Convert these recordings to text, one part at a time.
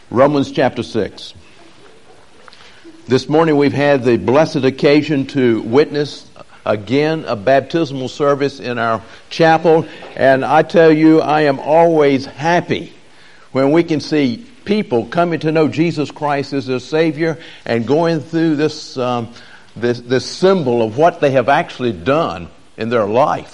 Romans chapter 6. This morning we've had the blessed occasion to witness again a baptismal service in our chapel, and I tell you, I am always happy when we can see people coming to know Jesus Christ as their Savior and going through this symbol of what they have actually done in their life.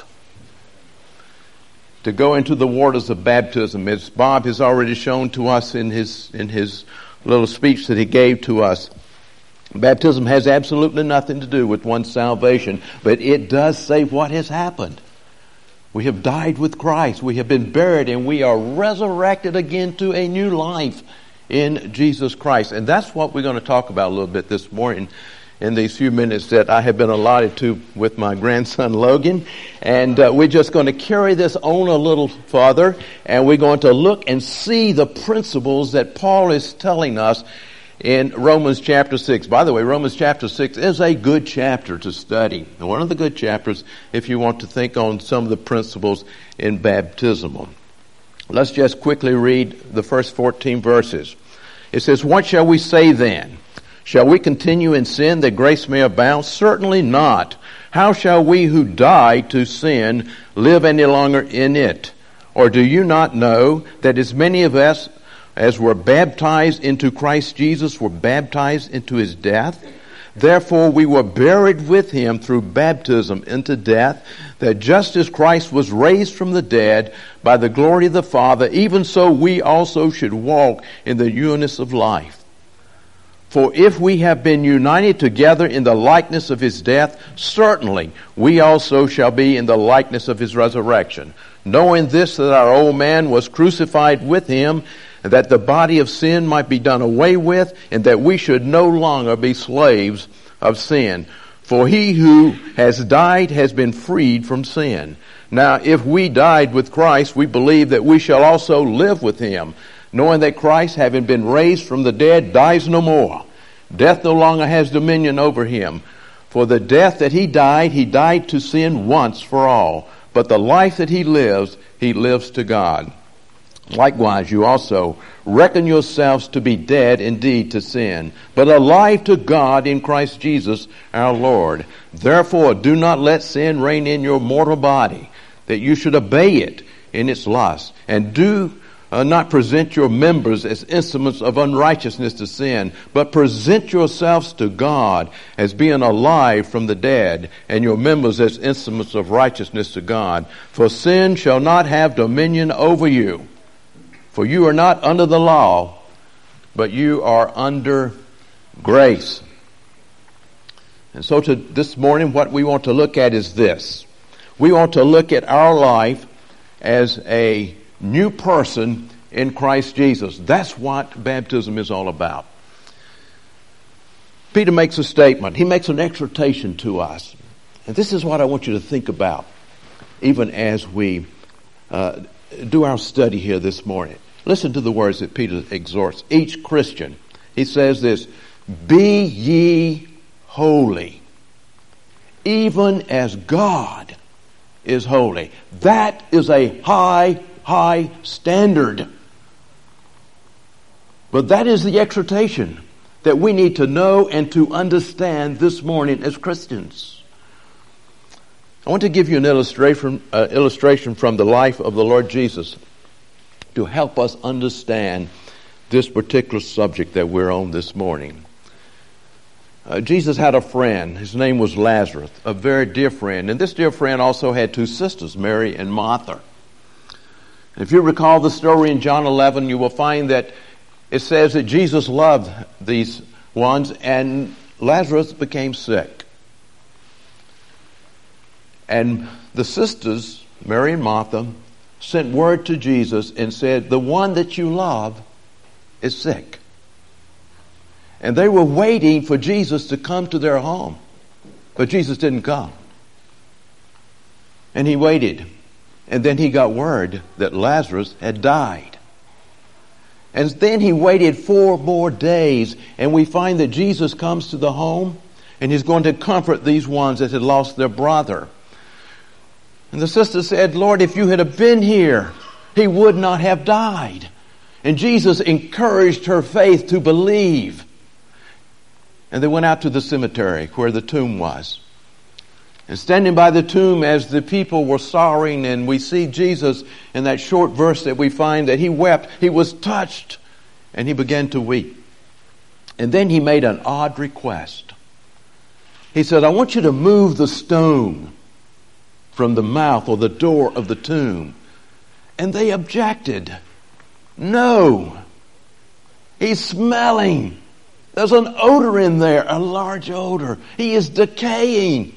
To go into the waters of baptism, as Bob has already shown to us in his little speech that he gave to us. Baptism has absolutely nothing to do with one's salvation, but it does say what has happened. We have died with Christ, we have been buried, and we are resurrected again to a new life in Jesus Christ. And that's what we're going to talk about a little bit this morning in these few minutes that I have been allotted to with my grandson Logan. And we're just going to carry this on a little further, and we're going to look and see the principles that Paul is telling us in Romans chapter 6. By the way, Romans chapter 6 is a good chapter to study. One of the good chapters if you want to think on some of the principles in baptism. Let's just quickly read the first 14 verses. It says, "What shall we say then? Shall we continue in sin that grace may abound? Certainly not. How shall we who died to sin live any longer in it? Or do you not know that as many of us as were baptized into Christ Jesus were baptized into his death? Therefore we were buried with him through baptism into death, that just as Christ was raised from the dead by the glory of the Father, even so we also should walk in the newness of life. For if we have been united together in the likeness of his death, certainly we also shall be in the likeness of his resurrection. Knowing this, that our old man was crucified with him, and that the body of sin might be done away with, and that we should no longer be slaves of sin. For he who has died has been freed from sin. Now if we died with Christ, we believe that we shall also live with him, knowing that Christ, having been raised from the dead, dies no more. Death no longer has dominion over him. For the death that he died to sin once for all. But the life that he lives to God. Likewise, you also reckon yourselves to be dead indeed to sin, but alive to God in Christ Jesus our Lord. Therefore, do not let sin reign in your mortal body, that you should obey it in its lust. And do not present your members as instruments of unrighteousness to sin, but present yourselves to God as being alive from the dead, and your members as instruments of righteousness to God. For sin shall not have dominion over you. For you are not under the law, but you are under grace." And so this morning what we want to look at is this. We want to look at our life as a new person in Christ Jesus. That's what baptism is all about. Peter makes a statement. He makes an exhortation to us. And this is what I want you to think about, even as we do our study here this morning. Listen to the words that Peter exhorts each Christian. He says this, "Be ye holy, even as God is holy." That is a high, high standard. But that is the exhortation that we need to know and to understand this morning as Christians. I want to give you an illustration from the life of the Lord Jesus to help us understand this particular subject that we're on this morning. Jesus had a friend. His name was Lazarus, a very dear friend. And this dear friend also had two sisters, Mary and Martha. If you recall the story in John 11, you will find that it says that Jesus loved these ones, and Lazarus became sick. And the sisters, Mary and Martha, sent word to Jesus and said, "The one that you love is sick." And they were waiting for Jesus to come to their home. But Jesus didn't come. And he waited. And then he got word that Lazarus had died. And then he waited 4 more days. And we find that Jesus comes to the home and he's going to comfort these ones that had lost their brother. And the sister said, "Lord, if you had been here, he would not have died." And Jesus encouraged her faith to believe. And they went out to the cemetery where the tomb was. And standing by the tomb as the people were sorrowing, and we see Jesus in that short verse that we find that he wept, he was touched, and he began to weep. And then he made an odd request. He said, I want you to move the stone from the mouth or the door of the tomb. And they objected. No. He's smelling. There's an odor in there, a large odor. He is decaying.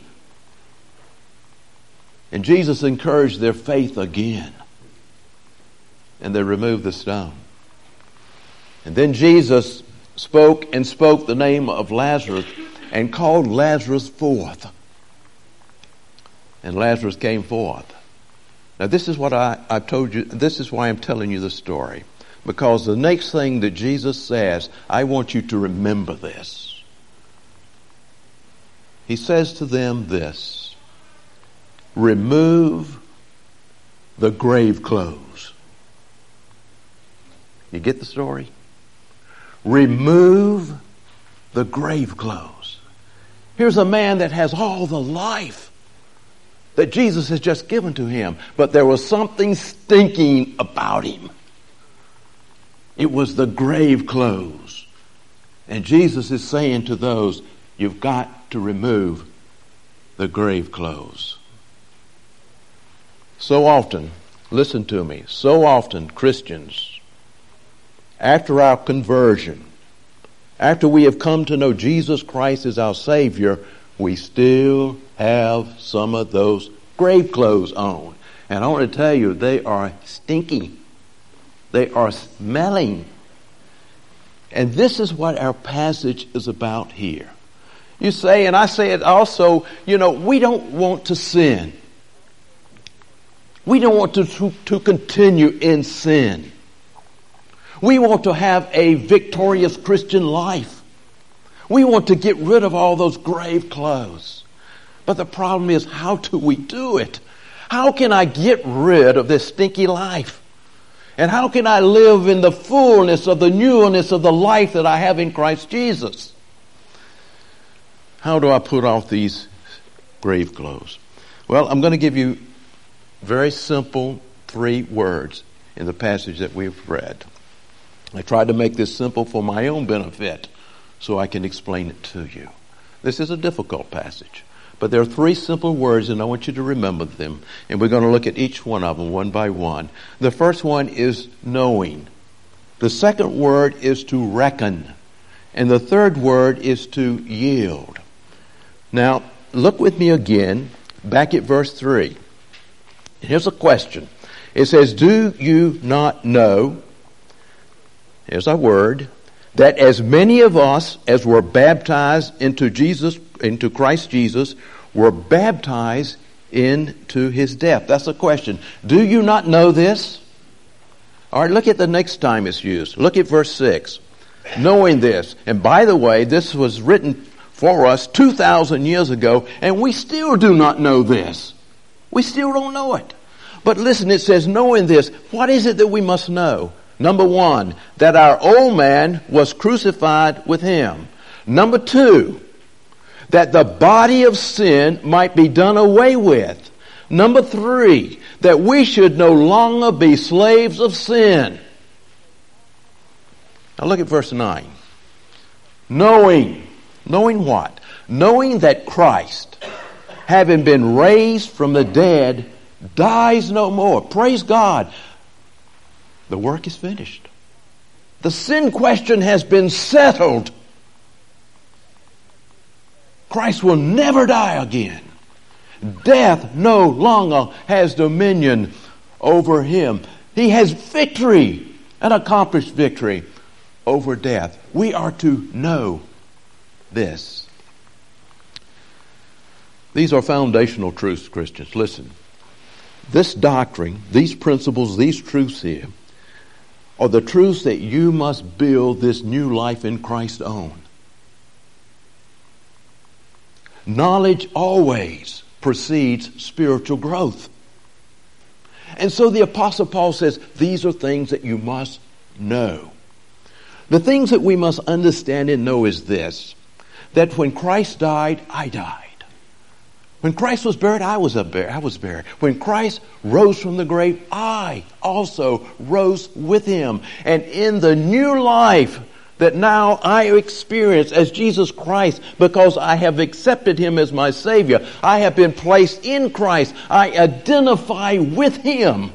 And Jesus encouraged their faith again. And they removed the stone. And then Jesus spoke the name of Lazarus and called Lazarus forth. And Lazarus came forth. Now this is what I've told you. This is why I'm telling you the story. Because the next thing that Jesus says, I want you to remember this. He says to them this. Remove the grave clothes. You get the story? Remove the grave clothes. Here's a man that has all the life that Jesus has just given to him, but there was something stinking about him. It was the grave clothes. And Jesus is saying to those, you've got to remove the grave clothes. So often, listen to me, so often Christians, after our conversion, after we have come to know Jesus Christ as our Savior, we still have some of those grave clothes on. And I want to tell you, they are stinky. They are smelling. And this is what our passage is about here. You say, and I say it also, we don't want to sin. We don't want to continue in sin. We want to have a victorious Christian life. We want to get rid of all those grave clothes. But the problem is, how do we do it? How can I get rid of this stinky life? And how can I live in the fullness of the newness of the life that I have in Christ Jesus? How do I put off these grave clothes? Well, I'm going to give you very simple 3 words in the passage that we've read. I tried to make this simple for my own benefit so I can explain it to you. This is a difficult passage, but there are 3 simple words and I want you to remember them. And we're going to look at each one of them one by one. The first one is knowing. The second word is to reckon. And the third word is to yield. Now, look with me again back at verse 3. Here's a question. It says, do you not know, here's our word, that as many of us as were baptized into Christ Jesus, were baptized into his death? That's a question. Do you not know this? All right, look at the next time it's used. Look at verse 6. Knowing this. And by the way, this was written for us 2,000 years ago, and we still do not know this. We still don't know it. But listen, it says, knowing this, what is it that we must know? Number 1, that our old man was crucified with him. Number 2, that the body of sin might be done away with. Number 3, that we should no longer be slaves of sin. Now look at verse 9. Knowing what? Knowing that Christ, having been raised from the dead, dies no more. Praise God. The work is finished. The sin question has been settled. Christ will never die again. Death no longer has dominion over him. He has victory, an accomplished victory over death. We are to know this. These are foundational truths, Christians. Listen. This doctrine, these principles, these truths here are the truths that you must build this new life in Christ on. Knowledge always precedes spiritual growth. And so the Apostle Paul says, these are things that you must No. The things that we must understand and know is this, that when Christ died, I died. When Christ was buried, I was buried. When Christ rose from the grave, I also rose with him. And in the new life that now I experience as Jesus Christ, because I have accepted him as my Savior, I have been placed in Christ. I identify with him.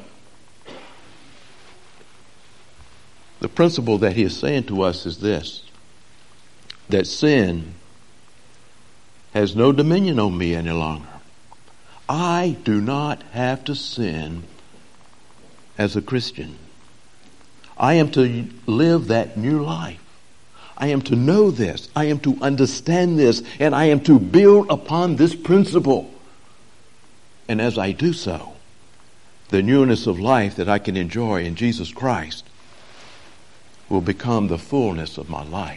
The principle that he is saying to us is this, that sin has no dominion on me any longer. I do not have to sin as a Christian. I am to live that new life. I am to know this. I am to understand this. And I am to build upon this principle. And as I do so, the newness of life that I can enjoy in Jesus Christ will become the fullness of my life.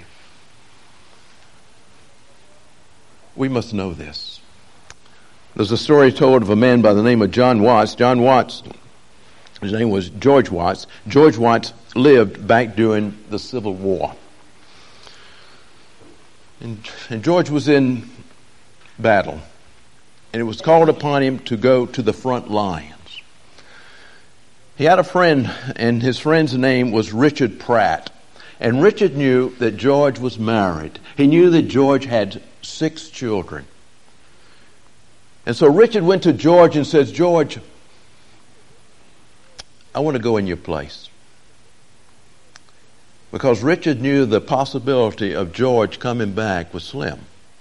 We must know this. There's a story told of a man by the name of John Watts. John Watts, his name was George Watts. George Watts lived back during the Civil War. And George was in battle. And it was called upon him to go to the front lines. He had a friend, and his friend's name was Richard Pratt. And Richard knew that George was married. He knew that George had 6 children. And so Richard went to George and says, George, I want to go in your place. Because Richard knew the possibility of George coming back was slim.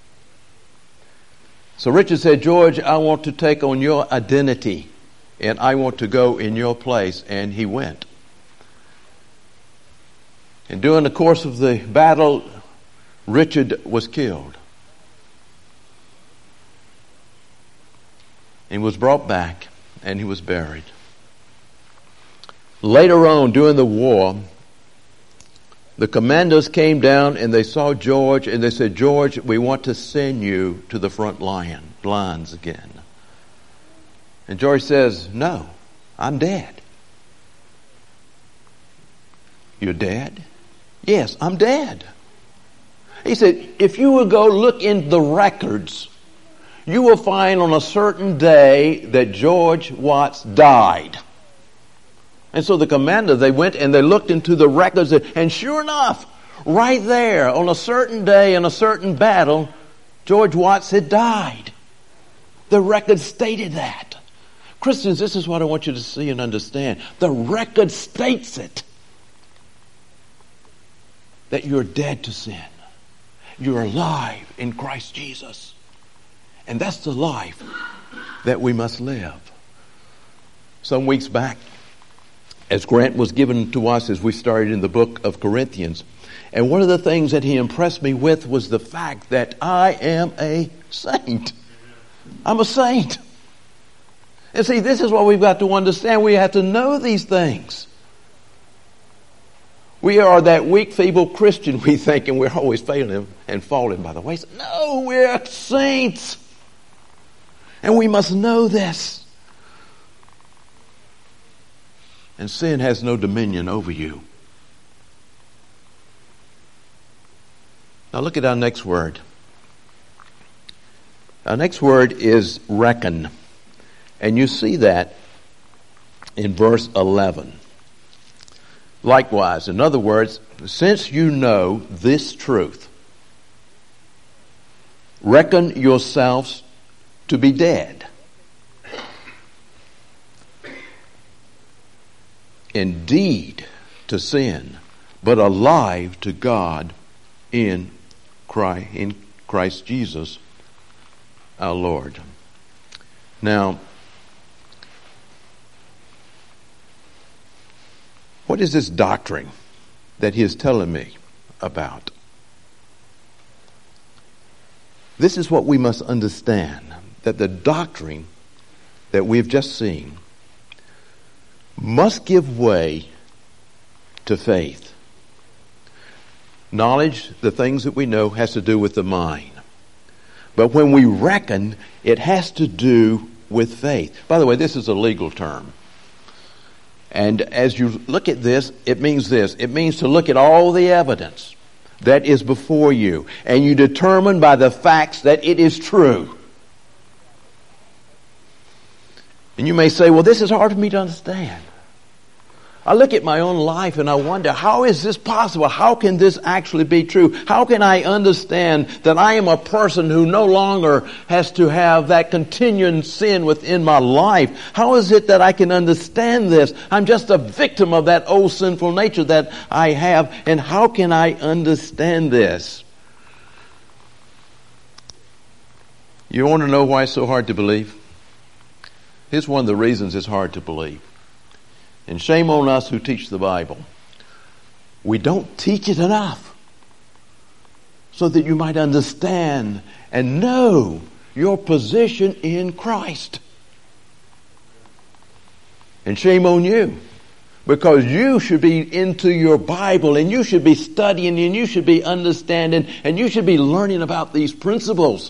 So Richard said, George, I want to take on your identity and I want to go in your place. And he went. And during the course of the battle, Richard was killed. And was brought back and he was buried. Later on, during the war, the commanders came down and they saw George and they said, George, we want to send you to the front lines again. And George says, no, I'm dead. You're dead? Yes, I'm dead. He said, if you will go look in the records, you will find on a certain day that George Watts died. And so the commander, they went and they looked into the records, and sure enough, right there on a certain day in a certain battle, George Watts had died. The record stated that. Christians, this is what I want you to see and understand. The record states it. That you're dead to sin. You're alive in Christ Jesus. And that's the life that we must live. Some weeks back, as Grant was given to us as we started in the book of Corinthians, and one of the things that he impressed me with was the fact that I am a saint. I'm a saint. And see, this is what we've got to understand. We have to know these things. We are that weak, feeble Christian, we think, and we're always failing and falling by the wayside. No, we're saints. And we must know this. And sin has no dominion over you. Now look at our next word. Our next word is reckon. And you see that in verse 11. Likewise, in other words, since you know this truth, reckon yourselves to be dead. Indeed to sin, but alive to God in Christ Jesus our Lord. Now, what is this doctrine that he is telling me about? This is what we must understand, that the doctrine that we've just seen must give way to faith. Knowledge, the things that we know, has to do with the mind. But when we reckon, it has to do with faith. By the way, this is a legal term. And as you look at this, it means this. It means to look at all the evidence that is before you, and you determine by the facts that it is true. And you may say, well, this is hard for me to understand. I look at my own life and I wonder, how is this possible? How can this actually be true? How can I understand that I am a person who no longer has to have that continuing sin within my life? How is it that I can understand this? I'm just a victim of that old sinful nature that I have, and how can I understand this? You want to know why it's so hard to believe? Here's one of the reasons it's hard to believe. And shame on us who teach the Bible. We don't teach it enough so that you might understand and know your position in Christ. And shame on you, because you should be into your Bible, and you should be studying, and you should be understanding, and you should be learning about these principles.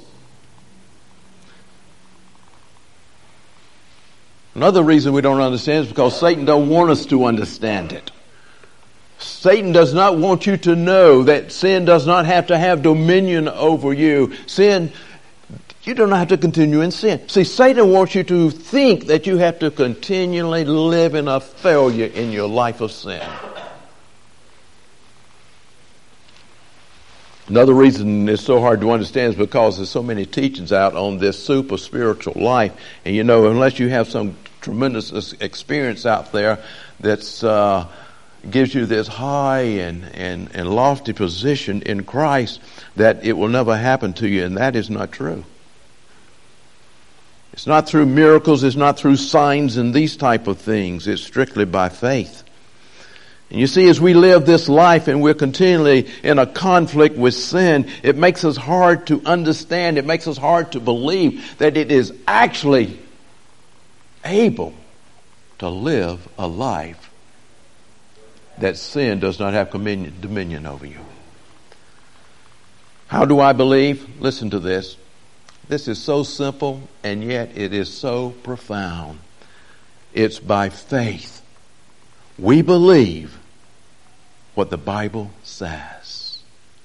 Another reason we don't understand is because Satan don't want us to understand it. Satan does not want you to know that sin does not have to have dominion over you. Sin, you don't have to continue in sin. See, Satan wants you to think that you have to continually live in a failure in your life of sin. Another reason it's so hard to understand is because there's so many teachings out on this super spiritual life. And you know, unless you have some tremendous experience out there that's gives you this high and lofty position in Christ, that it will never happen to you, and that is not true. It's not through miracles, it's not through signs and these type of things. It's strictly by faith. And you see, as we live this life and we're continually in a conflict with sin, it makes us hard to understand, it makes us hard to believe that it is actually able to live a life that sin does not have dominion over you. How do I believe? Listen to this. This is so simple, and yet it is so profound. It's by faith. We believe what the Bible says.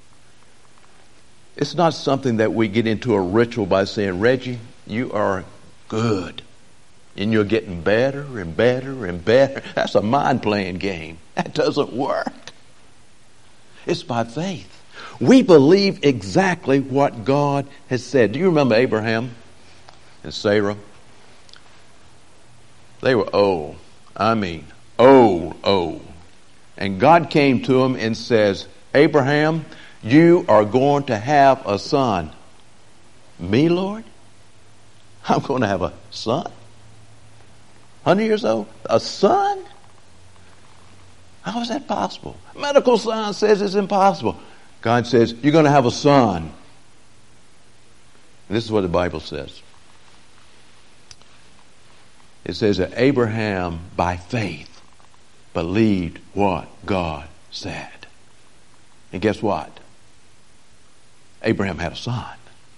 It's not something that we get into a ritual by saying, Reggie, you are good. And you're getting better and better and better. That's a mind-playing game. That doesn't work. It's by faith. We believe exactly what God has said. Do you remember Abraham and Sarah? They were old. I mean, old. And God came to him and says, Abraham, you are going to have a son. Me, Lord? I'm going to have a son? 100 years old? A son? How is that possible? Medical science says it's impossible. God says, you're going to have a son. And this is what the Bible says. It says that Abraham, by faith, believed what God said. And guess what? Abraham had a son.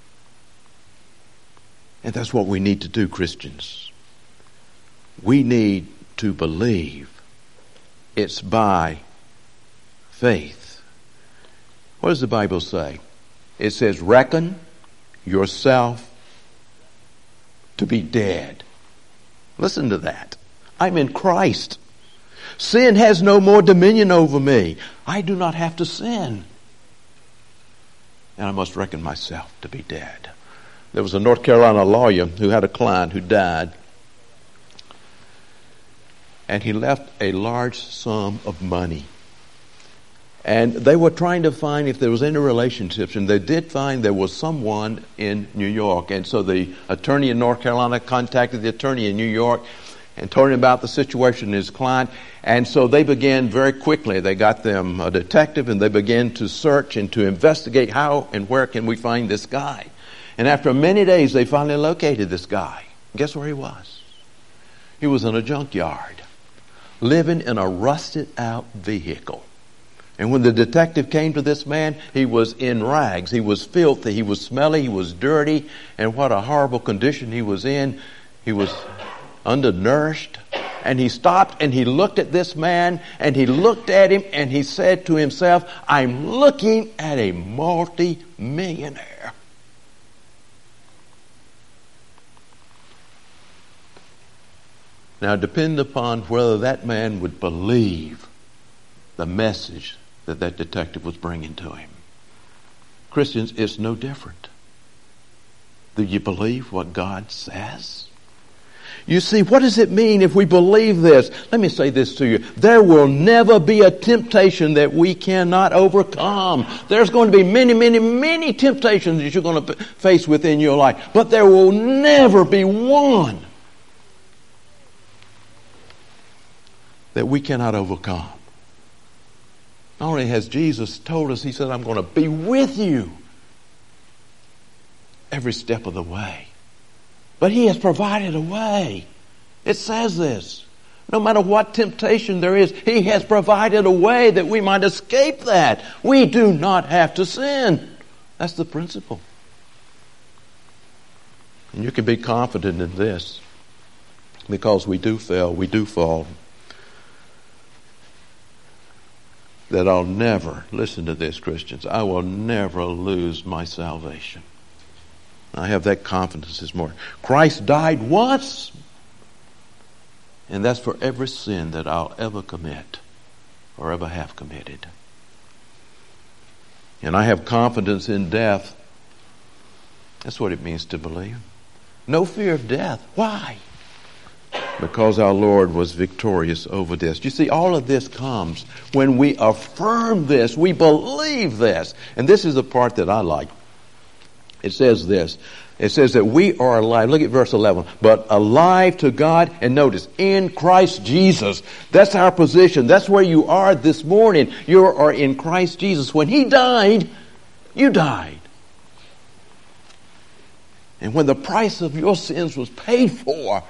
And that's what we need to do, Christians. We need to believe. It's by faith. What does the Bible say? It says, reckon yourself to be dead. Listen to that. I'm in Christ. Sin has no more dominion over me. I do not have to sin. And I must reckon myself to be dead. There was a North Carolina lawyer who had a client who died. And he left a large sum of money. And they were trying to find if there was any relationships, and they did find there was someone in New York. And so the attorney in North Carolina contacted the attorney in New York and told him about the situation of his client. And so they began very quickly. They got them a detective, and they began to search and to investigate how and where can we find this guy. And after many days, they finally located this guy. Guess where he was? He was in a junkyard, living in a rusted out vehicle. And when the detective came to this man, he was in rags. He was filthy. He was smelly. He was dirty. And what a horrible condition he was in. He was undernourished. and he stopped and he looked at this man and he looked at him and he said to himself, I'm looking at a multi-millionaire. Now, depend upon whether that man would believe the message that that detective was bringing to him. Christians, it's no different. Do you believe what God says? You see, what does it mean if we believe this? Let me say this to you. There will never be a temptation that we cannot overcome. There's going to be many, many, many temptations that you're going to face within your life. But there will never be one that we cannot overcome. Not only has Jesus told us, he said, I'm going to be with you every step of the way. But he has provided a way. It says this. No matter what temptation there is, he has provided a way that we might escape that. We do not have to sin. That's the principle. And you can be confident in this, because we do fail, we do fall. That I'll never, listen to this, Christians, I will never lose my salvation. I have that confidence this morning. Christ died once, and that's for every sin that I'll ever commit or ever have committed. And I have confidence in death. That's what it means to believe. No fear of death. Why? Because our Lord was victorious over this. You see, all of this comes when we affirm this, we believe this. And this is the part that I like. It says this. It says that we are alive. Look at verse 11. But alive to God, and notice, in Christ Jesus. That's our position. That's where you are this morning. You are in Christ Jesus. When he died, you died. And when the price of your sins was paid for,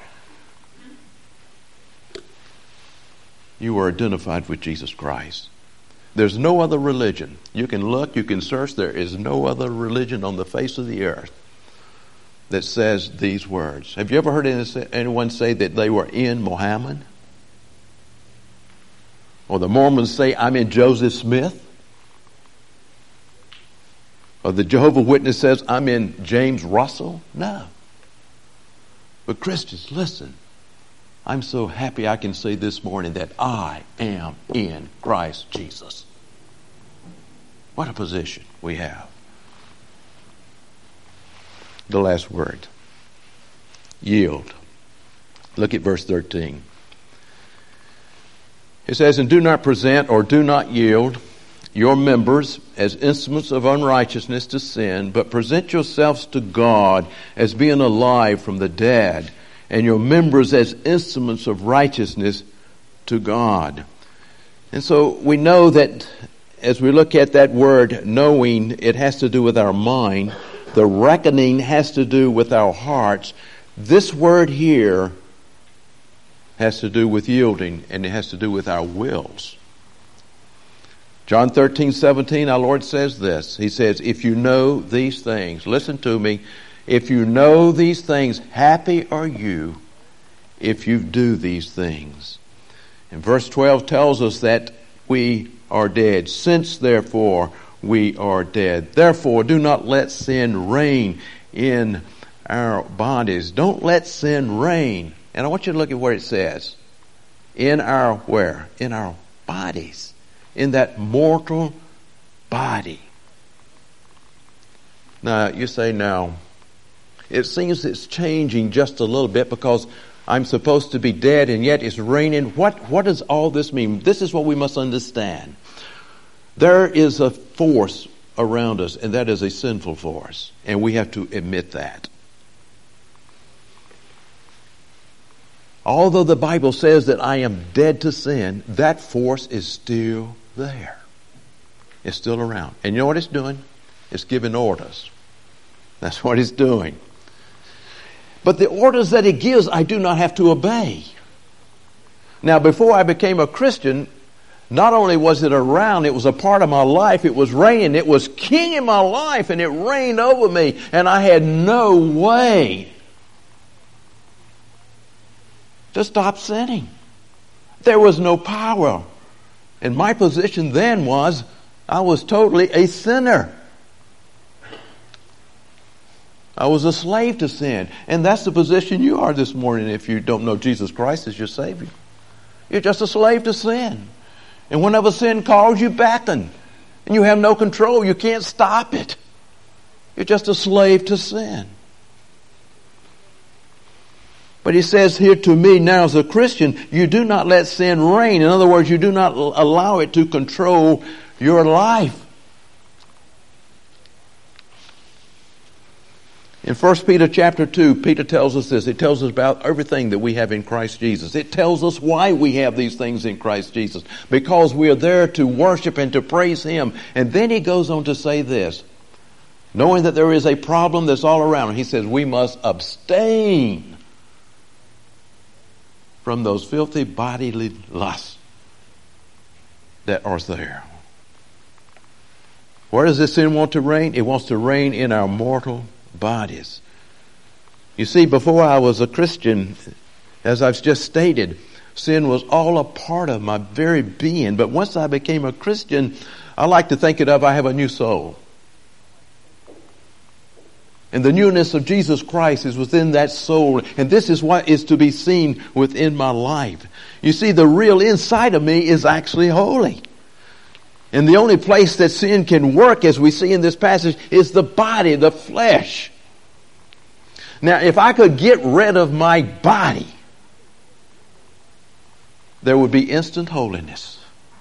you were identified with Jesus Christ. There's no other religion. You can look, you can search. There is no other religion on the face of the earth that says these words. Have you ever heard anyone say that they were in Muhammad? Or the Mormons say, I'm in Joseph Smith? Or the Jehovah's Witness says, I'm in James Russell? No. But Christians, listen. I'm so happy I can say this morning that I am in Christ Jesus. What a position we have. The last word. Yield. Look at verse 13. It says, and do not present or do not yield your members as instruments of unrighteousness to sin, but present yourselves to God as being alive from the dead, and your members as instruments of righteousness to God. And so we know that as we look at that word knowing, it has to do with our mind. The reckoning has to do with our hearts. This word here has to do with yielding, and it has to do with our wills. John 13:17, our Lord says this. He says, if you know these things, listen to me, if you know these things, happy are you if you do these things. And verse 12 tells us that we are dead. Since, therefore, we are dead. Therefore, do not let sin reign in our bodies. Don't let sin reign. And I want you to look at what it says. In our where? In our bodies. In that mortal body. Now, you say now, it seems it's changing just a little bit because I'm supposed to be dead and yet it's reigning. What does all this mean? This is what we must understand. There is a force around us, and that is a sinful force. And we have to admit that. Although the Bible says that I am dead to sin, that force is still there. It's still around. And you know what it's doing? It's giving orders. That's what it's doing. But the orders that it gives, I do not have to obey. Now, before I became a Christian, not only was it around, it was a part of my life. It was reigning. It was king in my life, and it reigned over me. And I had no way to stop sinning. There was no power. And my position then was, I was totally a sinner. I was a slave to sin. And that's the position you are this morning if you don't know Jesus Christ as your Savior. You're just a slave to sin. And whenever sin calls, you beckon. And you have no control. You can't stop it. You're just a slave to sin. But he says here to me now as a Christian, you do not let sin reign. In other words, you do not allow it to control your life. In 1 Peter chapter 2, Peter tells us this. It tells us about everything that we have in Christ Jesus. It tells us why we have these things in Christ Jesus. Because we are there to worship and to praise Him. And then he goes on to say this. Knowing that there is a problem that's all around. He says we must abstain from those filthy bodily lusts that are there. Where does this sin want to reign? It wants to reign in our mortal bodies. You see, before I was a Christian, as I've just stated, sin was all a part of my very being. But once I became a Christian, I like to think I have a new soul. And the newness of Jesus Christ is within that soul. And this is what is to be seen within my life. You see, the real inside of me is actually holy. And the only place that sin can work, as we see in this passage, is the body, the flesh. Now, if I could get rid of my body, there would be instant holiness.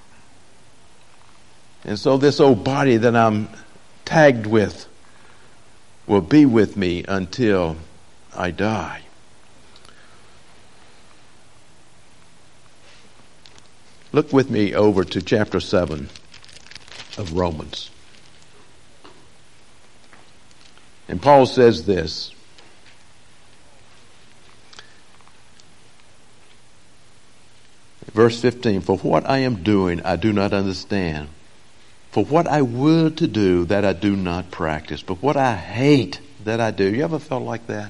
And so this old body that I'm tagged with will be with me until I die. Look with me over to chapter 7 of Romans. And Paul says this. Verse 15, for what I am doing I do not understand. For what I will to do, that I do not practice. But what I hate, that I do. You ever felt like that?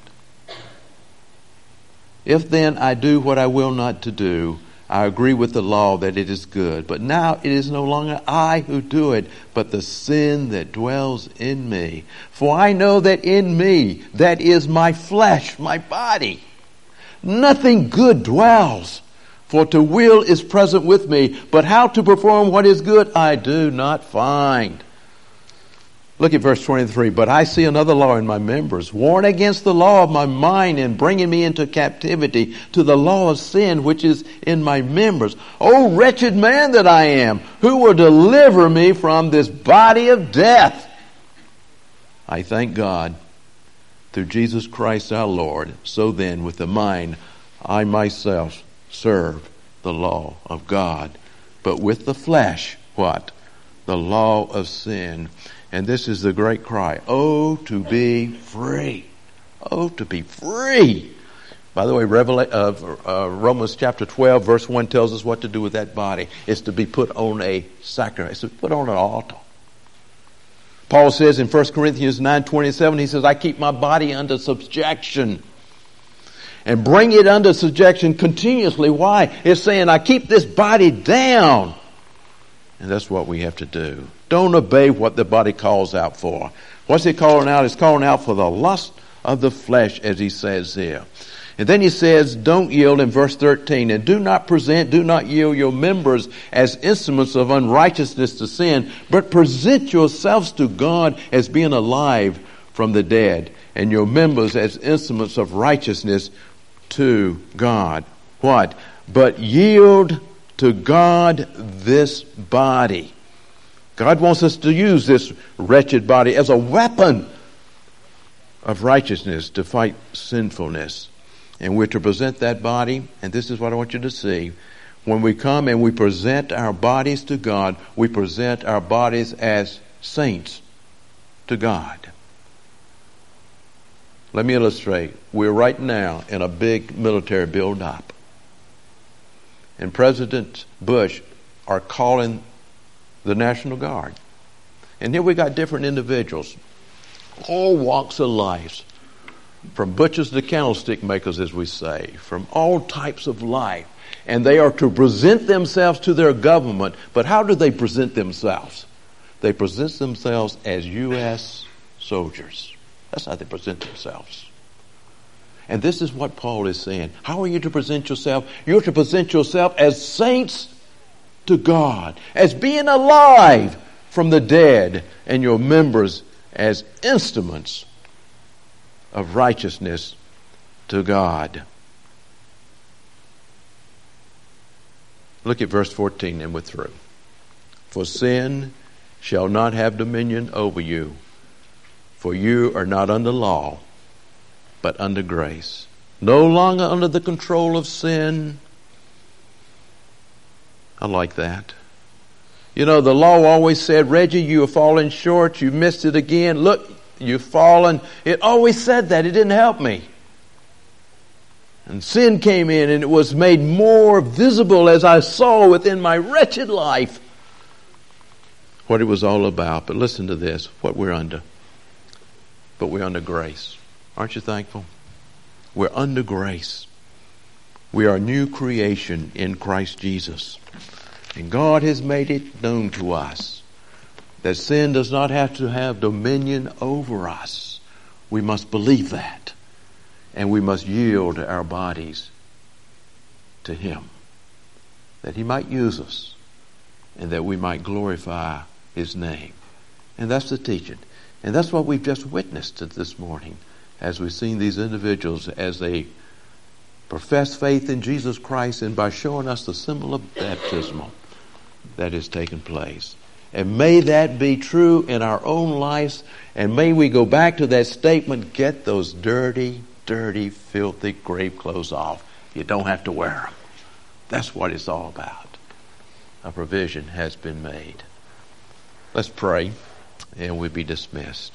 If then I do what I will not to do, I agree with the law that it is good. But now it is no longer I who do it, but the sin that dwells in me. For I know that in me, that is my flesh, my body, nothing good dwells. For to will is present with me, but how to perform what is good I do not find. Look at verse 23. But I see another law in my members, warring against the law of my mind and bringing me into captivity to the law of sin which is in my members. O wretched man that I am, who will deliver me from this body of death? I thank God through Jesus Christ our Lord. So then with the mind I myself serve the law of God, but with the flesh, what? The law of sin. And this is the great cry, oh, to be free. Oh, to be free. By the way, Romans chapter 12, verse 1 tells us what to do with that body. It's to be put on a sacrifice. It's to put on an altar. Paul says in 1 Corinthians 9:27, he says, I keep my body under subjection. And bring it under subjection continuously. Why? It's saying, I keep this body down. And that's what we have to do. Don't obey what the body calls out for. What's it calling out? It's calling out for the lust of the flesh, as he says here. And then he says, don't yield in verse 13. And do not yield your members as instruments of unrighteousness to sin, but present yourselves to God as being alive from the dead, and your members as instruments of righteousness to God. What? But yield to God this body. God wants us to use this wretched body as a weapon of righteousness to fight sinfulness. And we're to present that body, and this is what I want you to see. When we come and we present our bodies to God, we present our bodies as saints to God. Let me illustrate. We're right now in a big military build-up. And President Bush are calling the National Guard. And here we got different individuals, all walks of life, from butchers to candlestick makers, as we say, from all types of life. And they are to present themselves to their government. But how do they present themselves? They present themselves as U.S. soldiers. That's how they present themselves. And this is what Paul is saying. How are you to present yourself? You're to present yourself as saints to God, as being alive from the dead, and your members as instruments of righteousness to God. Look at verse 14 and we're through. For sin shall not have dominion over you, for you are not under law, but under grace. No longer under the control of sin. I like that. You know, the law always said, Reggie, you have fallen short. You missed it again. Look, you've fallen. It always said that. It didn't help me. And sin came in and it was made more visible as I saw within my wretched life what it was all about. But listen to this, what we're under. But we're under grace. Aren't you thankful? We're under grace. We are a new creation in Christ Jesus. And God has made it known to us that sin does not have to have dominion over us. We must believe that. And we must yield our bodies to Him, that He might use us and that we might glorify His name. And that's the teaching. And that's what we've just witnessed this morning as we've seen these individuals as they profess faith in Jesus Christ and by showing us the symbol of baptism that has taken place. And may that be true in our own lives. And may we go back to that statement, get those dirty, filthy grave clothes off. You don't have to wear them. That's what it's all about. A provision has been made. Let's pray and we'll be dismissed.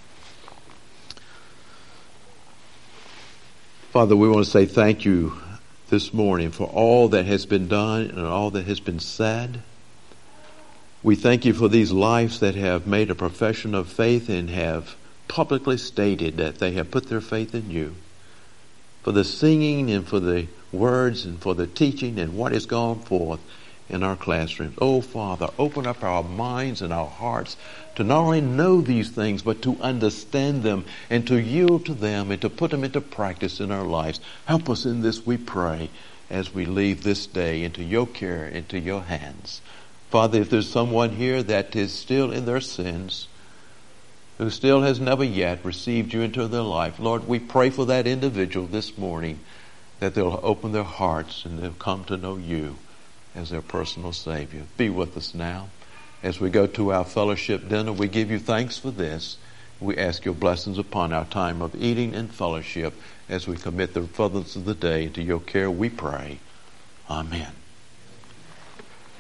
Father, we want to say thank you this morning for all that has been done and all that has been said. We thank you for these lives that have made a profession of faith and have publicly stated that they have put their faith in you. For the singing and for the words and for the teaching and what has gone forth in our classrooms. Oh, Father, open up our minds and our hearts to not only know these things, but to understand them and to yield to them and to put them into practice in our lives. Help us in this, we pray, as we leave this day into your care, into your hands. Father, if there's someone here that is still in their sins, who still has never yet received you into their life, Lord, we pray for that individual this morning, that they'll open their hearts and they'll come to know you as their personal Savior. Be with us now. As we go to our fellowship dinner, we give you thanks for this. We ask your blessings upon our time of eating and fellowship as we commit the furtherance of the day into your care, we pray. Amen.